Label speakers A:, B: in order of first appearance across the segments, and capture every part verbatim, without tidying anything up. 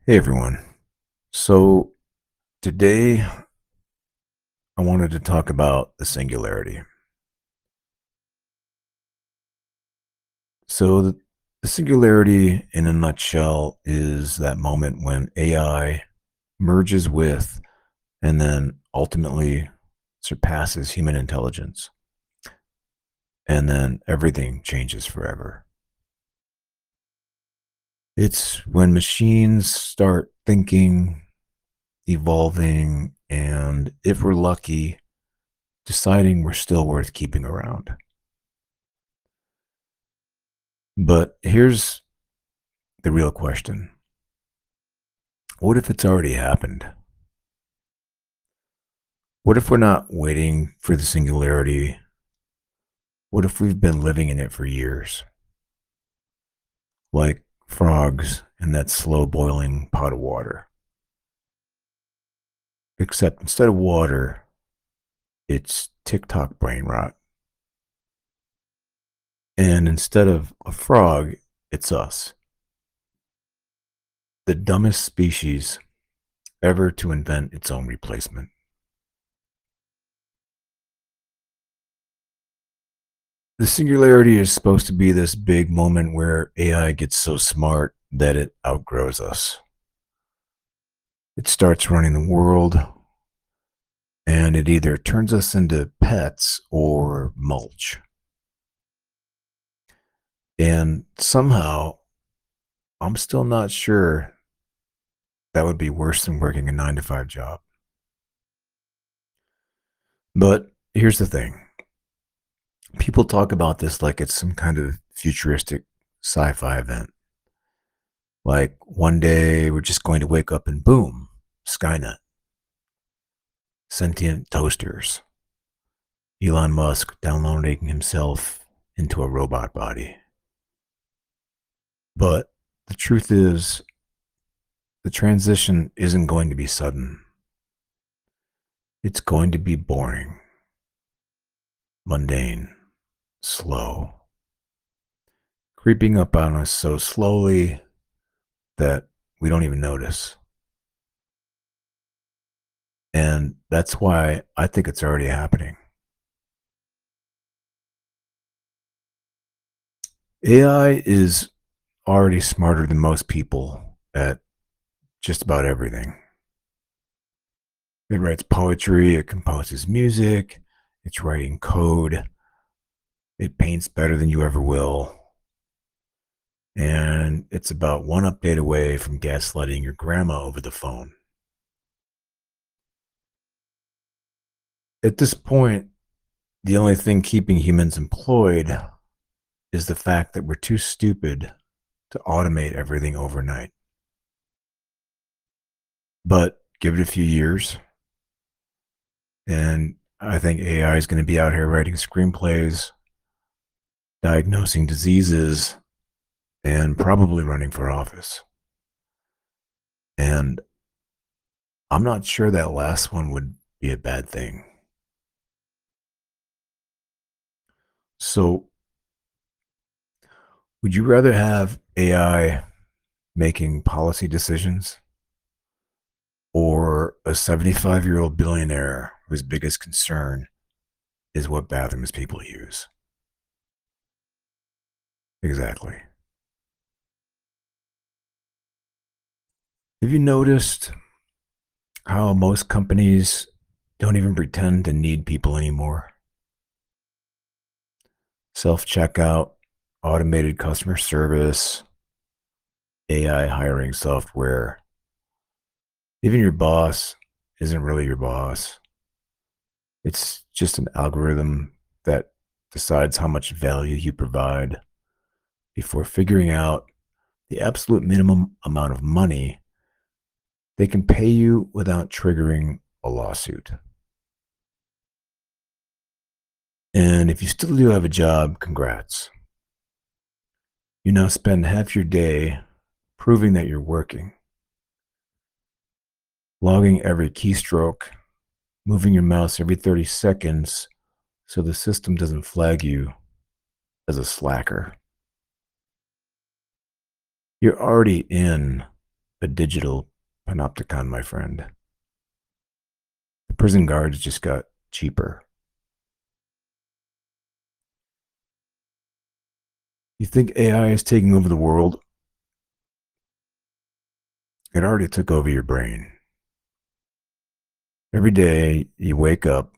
A: Hey everyone. So today I wanted to talk about the singularity. So the, the singularity in a nutshell is that moment when A I merges with and then ultimately surpasses human intelligence. And then everything changes forever. It's when machines start thinking, evolving, and if we're lucky, deciding we're still worth keeping around. But here's the real question. What if it's already happened? What if we're not waiting for the singularity? What if we've been living in it for years? Like frogs in that slow boiling pot of water. Except instead of water, it's TikTok brain rot. And instead of a frog, it's us. The dumbest species ever to invent its own replacement. The singularity is supposed to be this big moment where A I gets so smart that it outgrows us. It starts running the world and it either turns us into pets or mulch. And somehow, I'm still not sure that would be worse than working a nine to five job. But here's the thing, people talk about this like it's some kind of futuristic sci fi event. Like one day we're just going to wake up and boom, Skynet, sentient toasters, Elon Musk downloading himself into a robot body. But the truth is, the transition isn't going to be sudden. It's going to be boring, mundane, slow, creeping up on us so slowly that we don't even notice. And that's why I think it's already happening. A I is already smarter than most people at just about everything. It writes poetry, it composes music, it's writing code, it paints better than you ever will. And it's about one update away from gaslighting your grandma over the phone. At this point, the only thing keeping humans employed is the fact that we're too stupid to automate everything overnight. But give it a few years, and I think A I is going to be out here writing screenplays, diagnosing diseases, and probably running for office. And I'm not sure that last one would be a bad thing. So, would you rather have A I making policy decisions or a seventy-five year old billionaire whose biggest concern is what bathrooms people use? Exactly. Have you noticed how most companies don't even pretend to need people anymore? Self checkout, automated customer service, A I hiring software. Even your boss isn't really your boss. It's just an algorithm that decides how much value you provide before figuring out the absolute minimum amount of money they can pay you without triggering a lawsuit. And if you still do have a job, congrats. You now spend half your day proving that you're working, logging every keystroke, moving your mouse every thirty seconds so the system doesn't flag you as a slacker. You're already in a digital panopticon, my friend. The prison guards just got cheaper. You think A I is taking over the world? It already took over your brain. Every day you wake up,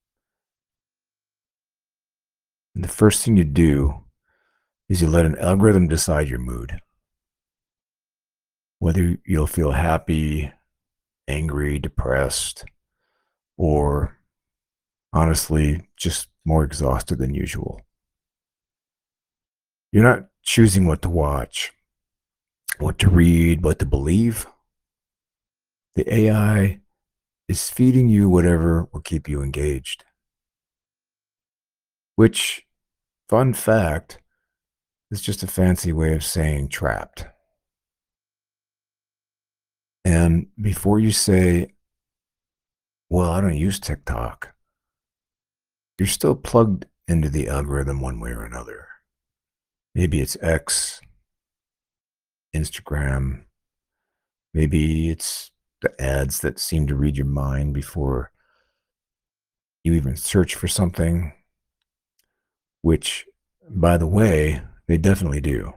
A: and the first thing you do is you let an algorithm decide your mood. Whether you'll feel happy, angry, depressed, or honestly, just more exhausted than usual. You're not choosing what to watch, what to read, what to believe. The A I is feeding you whatever will keep you engaged. Which, fun fact, is just a fancy way of saying trapped. And before you say, well, I don't use TikTok, you're still plugged into the algorithm one way or another. Maybe it's X, Instagram, maybe it's the ads that seem to read your mind before you even search for something, which, by the way, they definitely do.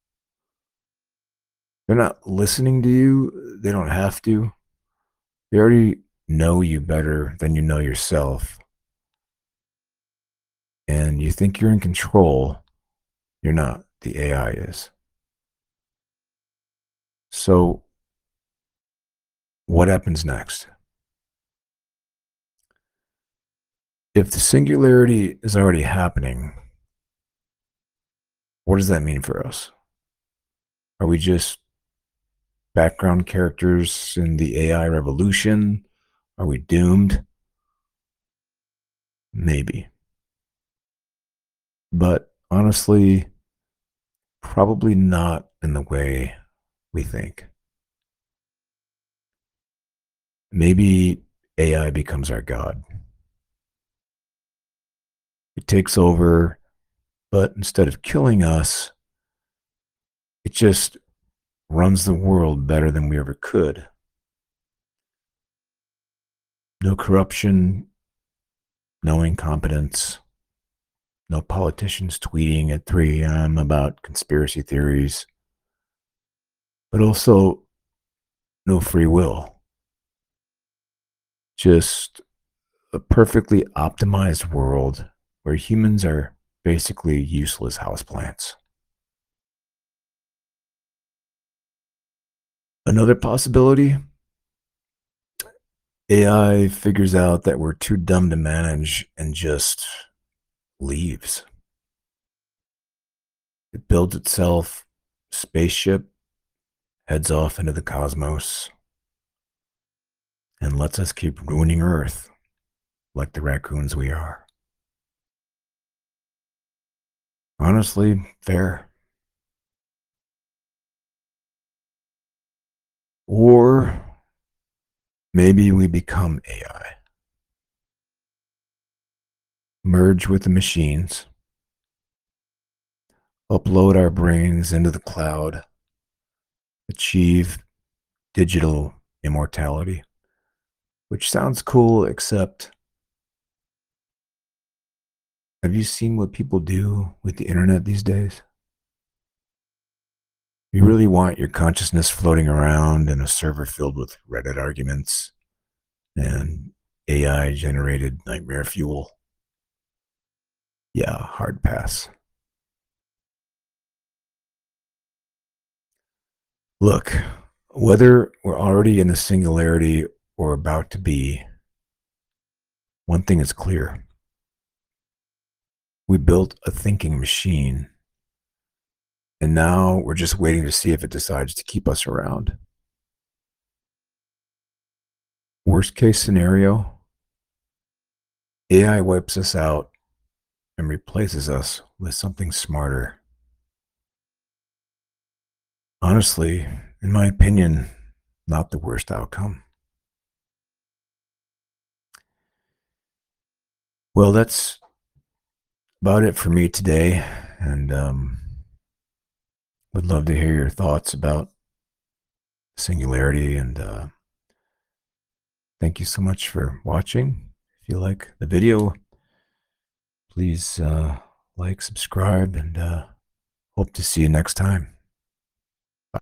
A: They're not listening to you. They don't have to. They already know you better than you know yourself. And you think you're in control. You're not. The A I is. So, what happens next? If the singularity is already happening, what does that mean for us? Are we just background characters in the A I revolution? Are we doomed? Maybe. But honestly, probably not in the way we think. Maybe A I becomes our God. It takes over, but instead of killing us, it just runs the world better than we ever could. No corruption, no incompetence, no politicians tweeting at three a.m. about conspiracy theories, but also no free will. Just a perfectly optimized world where humans are basically useless houseplants. Another possibility, A I figures out that we're too dumb to manage and just leaves. It builds itself a spaceship, heads off into the cosmos, and lets us keep ruining Earth like the raccoons we are. Honestly, fair. Or maybe we become A I, merge with the machines, upload our brains into the cloud, achieve digital immortality, which sounds cool, except have you seen what people do with the internet these days? You really want your consciousness floating around in a server filled with Reddit arguments and A I generated nightmare fuel? Yeah, hard pass. Look, whether we're already in the singularity or about to be, one thing is clear. We built a thinking machine, and now we're just waiting to see if it decides to keep us around. Worst case scenario, A I wipes us out and replaces us with something smarter. Honestly, in my opinion, not the worst outcome. Well, that's about it for me today, and um, would love to hear your thoughts about Singularity. And uh, thank you so much for watching. If you like the video, please uh, like, subscribe, and uh, hope to see you next time.